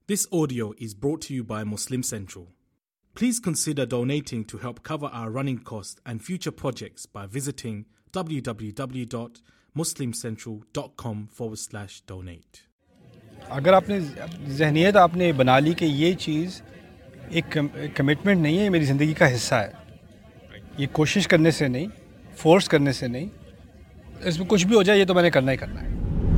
This audio is brought to you by Muslim Central. Please consider donating to help cover our running costs and future projects by visiting www.muslimcentral.com/donate. اگر آپ نے ذہنیت آپ نے بنا لی کہ یہ چیز ایک کمٹمنٹ نہیں ہے، یہ میری زندگی کا حصہ ہے، یہ کوشش کرنے سے نہیں، فورس کرنے سے نہیں، اس میں کچھ بھی ہو جائے یہ تو میں نے کرنا ہی کرنا ہے.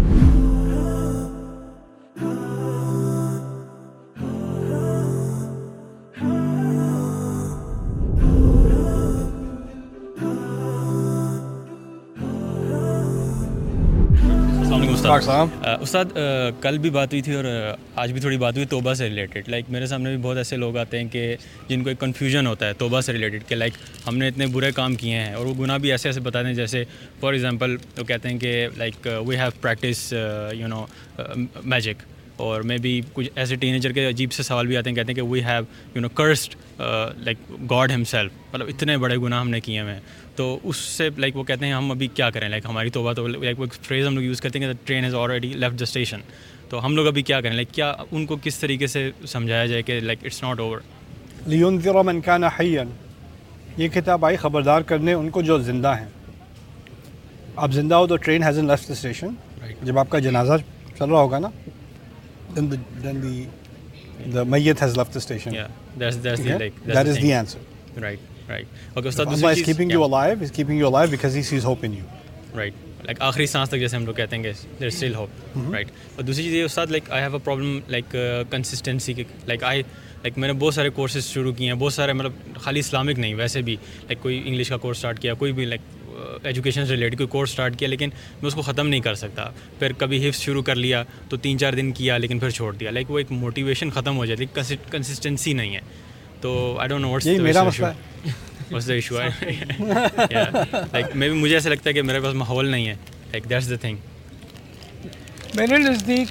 استاد کل بھی بات ہوئی تھی اور آج بھی تھوڑی بات ہوئی توبہ سے ریلیٹڈ. لائک میرے سامنے بھی بہت ایسے لوگ آتے ہیں کہ جن کو ایک کنفیوژن ہوتا ہے توبہ سے ریلیٹڈ کہ لائک ہم نے اتنے برے کام کیے ہیں اور وہ گناہ بھی ایسے ایسے بتاتے ہیں جیسے فار ایگزامپل وہ کہتے ہیں کہ like we have practice magic, اور میں بھی کچھ ایسے ٹینیجر کے عجیب سے سوال بھی آتے ہیں، کہتے ہیں کہ we have cursed like God himself, مطلب اتنے بڑے گناہ ہم نے کیے ہیں. تو اس سے لائک وہ کہتے ہیں ہم ابھی کیا کریں، لائک ہماری توبہ تو لائک وہ فریز ہم لوگ یوز کرتے ہیں کہ train has already left the station, تو ہم لوگ ابھی کیا کریں، لائک کیا ان کو کس طریقے سے سمجھایا جائے کہ لائک اٹس ناٹ اوور. لِيُنذِرَ مَنْ كَانَ حَيًّا، یہ کتاب آئی خبردار کرنے ان کو جو زندہ ہیں. آپ زندہ ہو تو train hasn't left the station. جب آپ کا جنازہ چل رہا ہوگا نا then the mayyit has left the station. Yeah, that's that is the answer. Right. Okay, Ustad, Allah is keeping you alive. He's keeping you alive because He sees hope in you. Right. Like آخری سانس تک جیسے ہم لوگ کہتے ہیں کہ there's still hope. Right. اور دوسری چیز یہ استاد like I have a problem like consistency. Like میں نے بہت سارے کورسز شروع کیے ہیں، بہت سارے مطلب خالی اسلامک نہیں، ویسے بھی like کوئی انگلش کا کورس اسٹارٹ کیا، کوئی بھی like ایجوکیشن سے ریلیٹڈ کوئی کورس اسٹارٹ کیا، لیکن میں اس کو ختم نہیں کر سکتا. پھر کبھی حفظ شروع کر لیا تو 3-4 دن کیا لیکن پھر چھوڑ دیا. لائک وہ ایک موٹیویشن ختم ہو جاتی ہے، کنسسٹنسی نہیں ہے. تو I don't know what's the issue. Like مجھے ایسا لگتا ہے کہ میرے پاس ماحول نہیں ہے. Like that's the thing. میرے نزدیک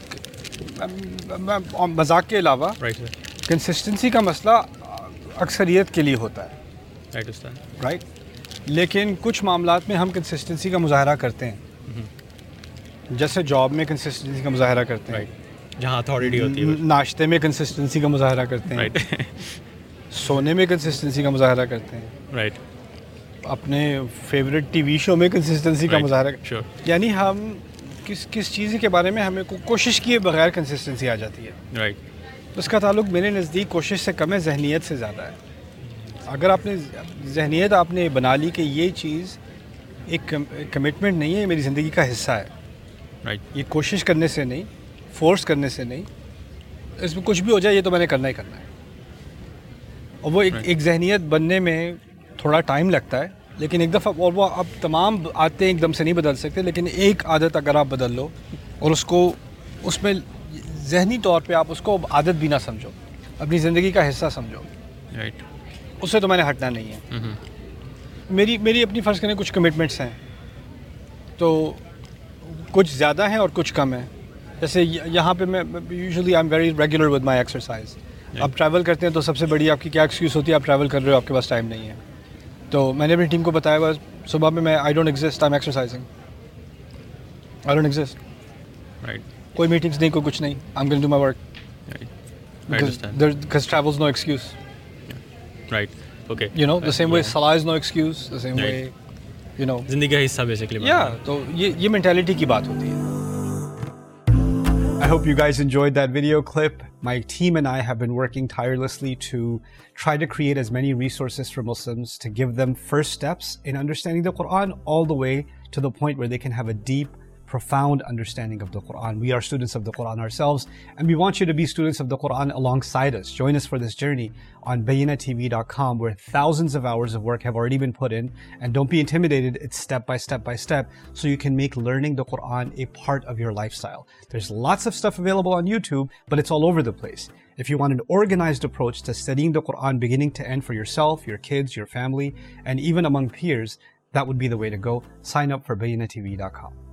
مذاق کے علاوہ کنسسٹنسی کا مسئلہ اکثریت کے لیے ہوتا ہے. رائٹ. لیکن کچھ معاملات میں ہم کنسسٹنسی کا مظاہرہ کرتے ہیں، جیسے جاب میں کنسسٹنسی کا مظاہرہ کرتے ہیں، جہاں اتھارٹی ہوتی ہے، ناشتے میں کنسسٹنسی کا مظاہرہ کرتے ہیں، سونے میں کنسسٹنسی کا مظاہرہ کرتے ہیں، رائٹ، اپنے فیوریٹ ٹی وی شو میں کنسسٹنسی کا مظاہرہ کرتے ہیں. یعنی ہم کس چیز کے بارے میں ہمیں کوشش کیے بغیر کنسسٹنسی آ جاتی ہے. رائٹ. اس کا تعلق میرے نزدیک کوشش سے کم ہے، ذہنیت سے زیادہ ہے. اگر آپ نے ذہنیت آپ نے بنا لی کہ یہ چیز ایک کمٹمنٹ نہیں ہے، یہ میری زندگی کا حصہ ہے، یہ کوشش کرنے سے نہیں، فورس کرنے سے نہیں، اس میں کچھ بھی ہو جائے یہ تو میں نے کرنا ہی کرنا ہے. اور وہ ایک ذہنیت بننے میں تھوڑا ٹائم لگتا ہے، لیکن ایک دفعہ، اور وہ آپ تمام عادتیں ایک دم سے نہیں بدل سکتے، لیکن ایک عادت اگر آپ بدل لو اور اس میں ذہنی طور پہ آپ اس کو عادت بھی نہ سمجھو، اپنی زندگی کا حصہ سمجھو، اس سے تو میں نے ہٹنا نہیں ہے. میری اپنی فرض کریں کچھ کمٹمنٹس ہیں، تو کچھ زیادہ ہیں اور کچھ کم ہیں. جیسے یہاں پہ میں usually I am very regular with my exercise. آپ ٹریول کرتے ہیں تو سب سے بڑی آپ کی کیا ایکسکیوز ہوتی ہے؟ آپ ٹریول کر رہے ہو، آپ کے پاس ٹائم نہیں ہے. تو میں نے اپنی ٹیم کو بتایا ہوا صبح میں I don't exist, I am exercising, I don't exist. کوئی میٹنگس نہیں، کوئی کچھ نہیں، I am going to do my work because travel is no excuse. Right. Okay. The same way salah is no excuse, the same way, زندگی کا حصہ basically. تو یہ مینٹیلٹی کی بات ہوتی ہے. I hope you guys enjoyed that video clip. My team and I have been working tirelessly to try to create as many resources for Muslims to give them first steps in understanding the Quran all the way to the point where they can have a deep, profound understanding of the Quran. We are students of the Quran ourselves, and we want you to be students of the Quran alongside us. Join us for this journey on BayyinaTV.com, where thousands of hours of work have already been put in. And don't be intimidated, it's step by step by step, so you can make learning the Quran a part of your lifestyle. There's lots of stuff available on YouTube, but it's all over the place. If you want an organized approach to studying the Quran beginning to end for yourself, your kids, your family, and even among peers, that would be the way to go. Sign up for BayyinaTV.com.